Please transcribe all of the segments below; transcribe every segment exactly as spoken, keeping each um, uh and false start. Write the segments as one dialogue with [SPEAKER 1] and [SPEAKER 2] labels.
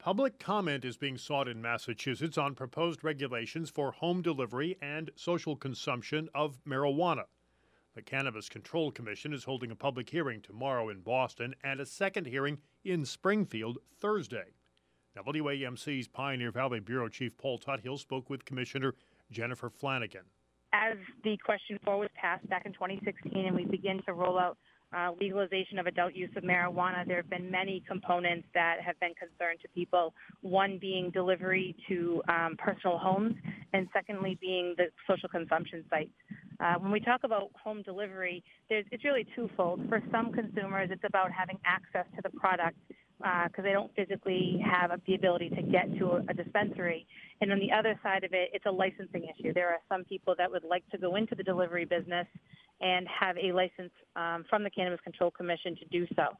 [SPEAKER 1] Public comment is being sought in Massachusetts on proposed regulations for home delivery and social consumption of marijuana. The Cannabis Control Commission is holding a public hearing tomorrow in Boston and a second hearing in Springfield Thursday. W A M C's Pioneer Valley Bureau Chief Paul Tuthill spoke with Commissioner Jennifer Flanagan.
[SPEAKER 2] As the question four was passed back in twenty sixteen and we begin to roll out uh, legalization of adult use of marijuana, there have been many components that have been concerned to people, one being delivery to um, personal homes, and secondly being the social consumption sites. Uh, when we talk about home delivery, there's, it's really twofold. For some consumers, it's about having access to the product because uh, they don't physically have the ability to get to a, a dispensary. And on the other side of it, it's a licensing issue. There are some people that would like to go into the delivery business and have a license um, from the Cannabis Control Commission to do so.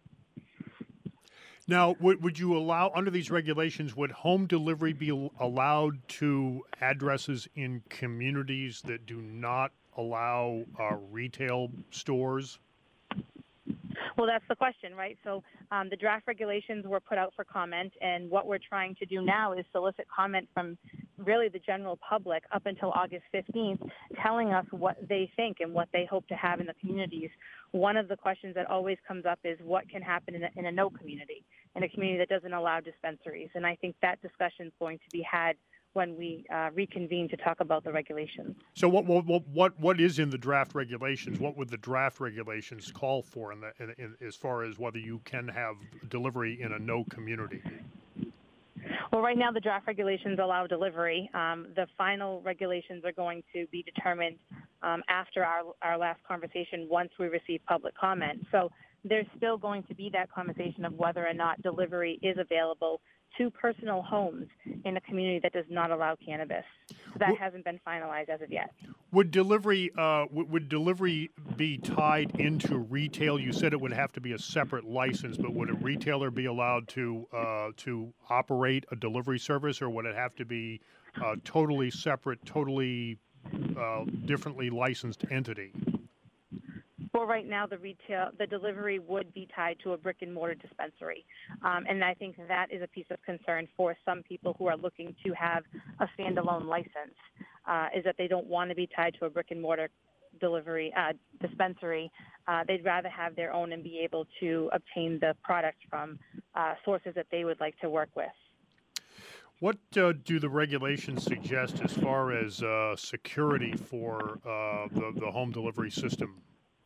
[SPEAKER 1] Now, would, would you allow, under these regulations, would home delivery be allowed to addresses in communities that do not allow uh, retail stores?
[SPEAKER 2] Well, that's the question, right? So um, the draft regulations were put out for comment, and what we're trying to do now is solicit comment from really the general public up until August fifteenth, telling us what they think and what they hope to have in the communities. One of the questions that always comes up is what can happen in a, in a no community, in a community that doesn't allow dispensaries. And I think that discussion is going to be had when we uh, reconvene to talk about the regulations.
[SPEAKER 1] So what what what what is in the draft regulations? What would the draft regulations call for in the in, in, as far as whether you can have delivery in a no community?
[SPEAKER 2] Well, right now the draft regulations allow delivery. Um, the final regulations are going to be determined um, after our our last conversation once we receive public comment. So there's still going to be that conversation of whether or not delivery is available to personal homes in a community that does not allow cannabis. So that hasn't been finalized as of yet.
[SPEAKER 1] Would delivery uh, w- would delivery be tied into retail? You said it would have to be a separate license, but would a retailer be allowed to uh, to operate a delivery service, or would it have to be a totally separate, totally uh, differently licensed entity?
[SPEAKER 2] Well, right now the retail, the delivery would be tied to a brick and mortar dispensary. Um, and I think that is a piece of concern for some people who are looking to have a standalone license, uh, is that they don't want to be tied to a brick and mortar delivery uh, dispensary. Uh, they'd rather have their own and be able to obtain the product from uh, sources that they would like to work with.
[SPEAKER 1] What uh, do the regulations suggest as far as uh, security for uh, the, the home delivery system?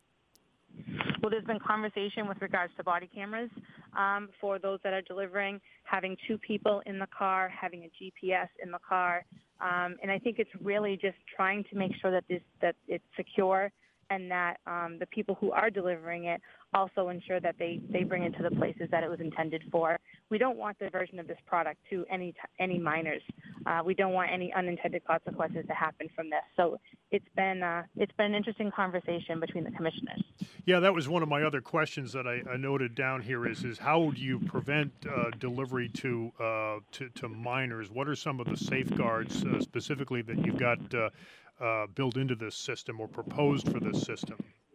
[SPEAKER 2] Well, there's been conversation with regards to body cameras um, for those that are delivering, having two people in the car, having a G P S in the car, um, and I think it's really just trying to make sure that this that it's secure and that um, the people who are delivering it also ensure that they, they bring it to the places that it was intended for. We don't want diversion of this product to any any minors. Uh, we don't want any unintended consequences to happen from this. So it's been uh, it's been an interesting conversation between the commissioners.
[SPEAKER 1] Yeah, that was one of my other questions that I, I noted down here. Is is how do you prevent uh, delivery to, uh, to to minors? What are some of the safeguards uh, specifically that you've got uh, uh, built into this system or proposed for this system?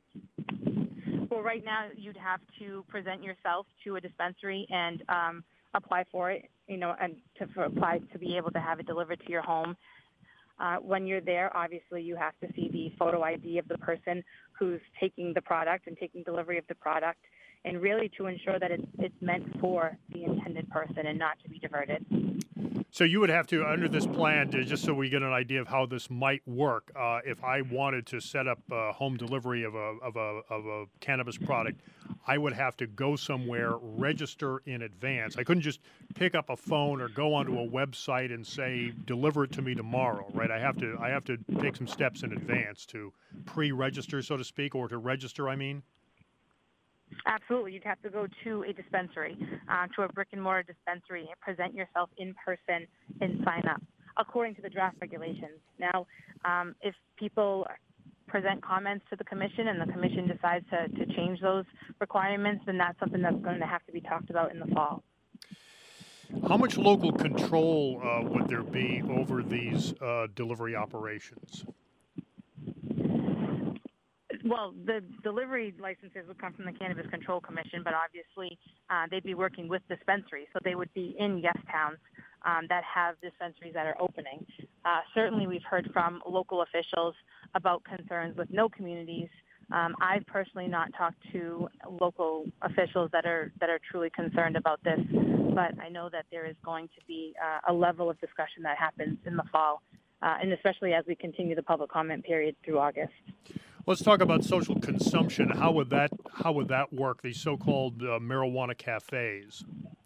[SPEAKER 2] Well, right now you'd have to present yourself to a dispensary and um, apply for it, you know, and to for apply to be able to have it delivered to your home. Uh, when you're there, obviously you have to see the photo I D of the person who's taking the product and taking delivery of the product, and really to ensure that it's, it's meant for the intended person and not to be diverted.
[SPEAKER 1] So you would have to, under this plan, to, just so we get an idea of how this might work, uh, if I wanted to set up uh, home delivery of a, of, a, of a cannabis product, I would have to go somewhere, register in advance. I couldn't just pick up a phone or go onto a website and say, deliver it to me tomorrow, right? I have to, I have to take some steps in advance to pre-register, so to speak, or to register, I mean?
[SPEAKER 2] Absolutely. You'd have to go to a dispensary, uh, to a brick and mortar dispensary, and present yourself in person and sign up, according to the draft regulations. Now, um, if people present comments to the commission and the commission decides to, to change those requirements, then that's something that's going to have to be talked about in the fall.
[SPEAKER 1] How much local control uh, would there be over these uh, delivery operations?
[SPEAKER 2] Well, the delivery licenses would come from the Cannabis Control Commission, but obviously uh, they'd be working with dispensaries, so they would be in yes towns um, that have dispensaries that are opening. Uh, certainly, we've heard from local officials about concerns with no communities. Um, I've personally not talked to local officials that are that are truly concerned about this, but I know that there is going to be uh, a level of discussion that happens in the fall, uh, and especially as we continue the public comment period through August.
[SPEAKER 1] Let's talk about social consumption. How would that how would that work? These so-called uh, marijuana cafes.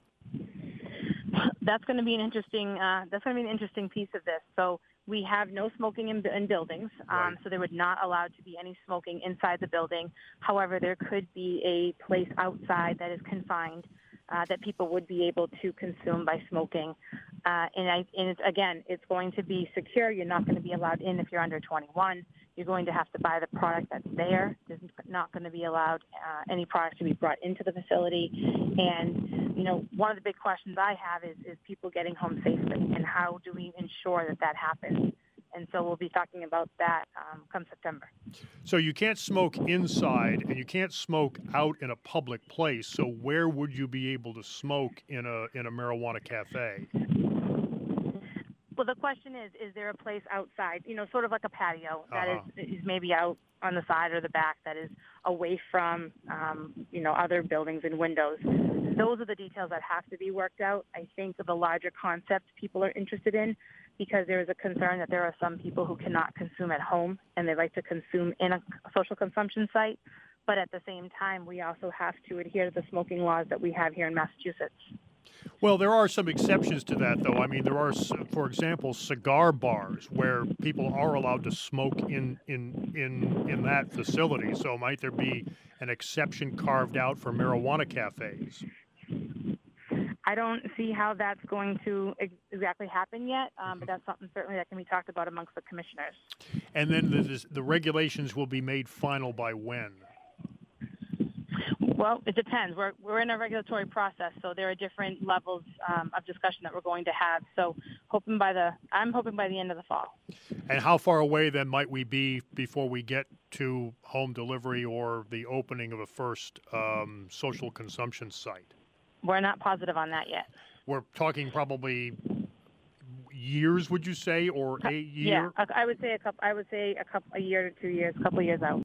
[SPEAKER 2] That's going to be an interesting. Uh, that's going to be an interesting piece of this. So we have no smoking in, in buildings, um,
[SPEAKER 1] Right.
[SPEAKER 2] so there would not allowed to be any smoking inside the building. However, there could be a place outside that is confined uh, that people would be able to consume by smoking. Uh, and I, and it's, again, it's going to be secure. You're not going to be allowed in if you're under twenty-one. You're going to have to buy the product that's there. There's not going to be allowed uh, any product to be brought into the facility. And, you know, one of the big questions I have is, is people getting home safely, and how do we ensure that that happens? And so we'll be talking about that um, come September.
[SPEAKER 1] So you can't smoke inside, and you can't smoke out in a public place. So where would you be able to smoke in a in a marijuana cafe?
[SPEAKER 2] Well, the question is, is there a place outside, you know, sort of like a patio that
[SPEAKER 1] Uh-huh.
[SPEAKER 2] is, is maybe out on the side or the back that is away from, um, you know, other buildings and windows? Those are the details that have to be worked out. I think the larger concept people are interested in, because there is a concern that there are some people who cannot consume at home and they like to consume in a social consumption site. But at the same time, we also have to adhere to the smoking laws that we have here in Massachusetts.
[SPEAKER 1] Well, there are some exceptions to that, though. I mean, there are, c- for example, cigar bars where people are allowed to smoke in in in in that facility. So might there be an exception carved out for marijuana cafes?
[SPEAKER 2] I don't see how that's going to ex- exactly happen yet, um, but that's something certainly that can be talked about amongst the commissioners.
[SPEAKER 1] And then the the the regulations will be made final by when?
[SPEAKER 2] Well, it depends. We're we're in a regulatory process, so there are different levels um, of discussion that we're going to have. So, hoping by the I'm hoping by the end of the fall.
[SPEAKER 1] And how far away then might we be before we get to home delivery or the opening of a first um, social consumption site?
[SPEAKER 2] We're not positive on that yet.
[SPEAKER 1] We're talking probably years, would you say, or a year?
[SPEAKER 2] Yeah, I I would say a couple. I would say a couple, a year to two years, a couple of years out.